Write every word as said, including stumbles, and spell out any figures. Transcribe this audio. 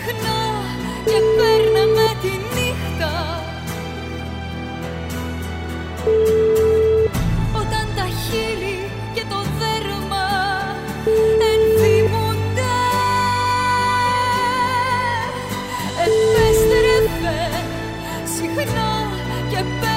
συχνά και παίρναμε τη νύχτα. Όταν τα χείλη και το δέρμα ενθυμούνται, επέστρεφε συχνά και παίρναμε